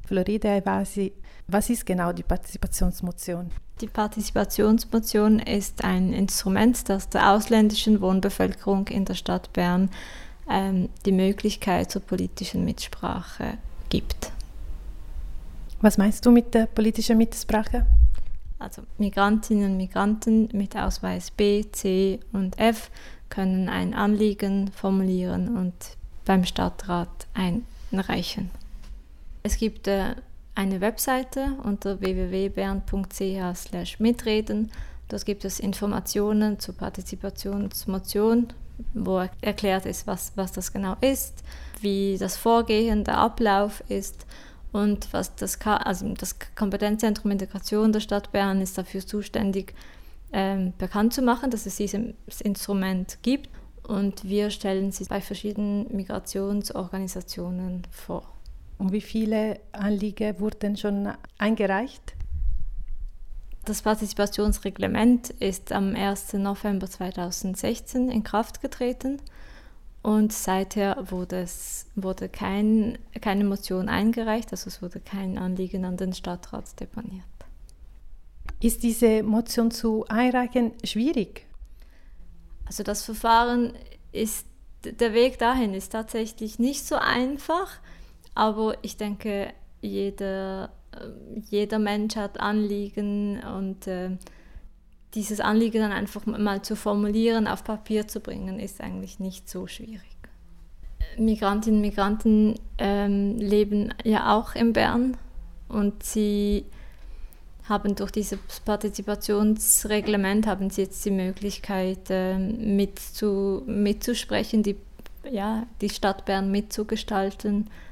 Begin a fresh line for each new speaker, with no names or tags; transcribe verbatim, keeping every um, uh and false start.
Florida Evasi, was ist genau die Partizipationsmotion?
Die Partizipationsmotion ist ein Instrument, das der ausländischen Wohnbevölkerung in der Stadt Bern ähm, die Möglichkeit zur politischen Mitsprache gibt.
Was meinst du mit der politischen Mitsprache?
Also Migrantinnen und Migranten mit Ausweis B, C und F können ein Anliegen formulieren und beim Stadtrat einreichen. Es gibt äh, eine Webseite unter w w w punkt bern punkt c h slash mitreden. Dort gibt es Informationen zur Partizipationsmotion, wo erklärt ist, was, was das genau ist, wie das Vorgehen, der Ablauf ist und was das, also das Kompetenzzentrum Integration der Stadt Bern ist dafür zuständig, ähm, bekannt zu machen, dass es dieses Instrument gibt. Und wir stellen sie bei verschiedenen Migrationsorganisationen vor.
Und wie viele Anliegen wurden schon eingereicht?
Das Partizipationsreglement ist am ersten November zweitausendsechzehn in Kraft getreten und seither wurde, es, wurde kein, keine Motion eingereicht, also es wurde kein Anliegen an den Stadtrat deponiert.
Ist diese Motion zu einreichen schwierig?
Also das Verfahren ist, der Weg dahin ist tatsächlich nicht so einfach, aber ich denke, jeder, jeder Mensch hat Anliegen und äh, dieses Anliegen dann einfach mal zu formulieren, auf Papier zu bringen, ist eigentlich nicht so schwierig. Migrantinnen und Migranten ähm, leben ja auch in Bern und sie haben durch dieses Partizipationsreglement haben sie jetzt die Möglichkeit, ähm, mitzu, mitzusprechen, die, ja, die Stadt Bern mitzugestalten.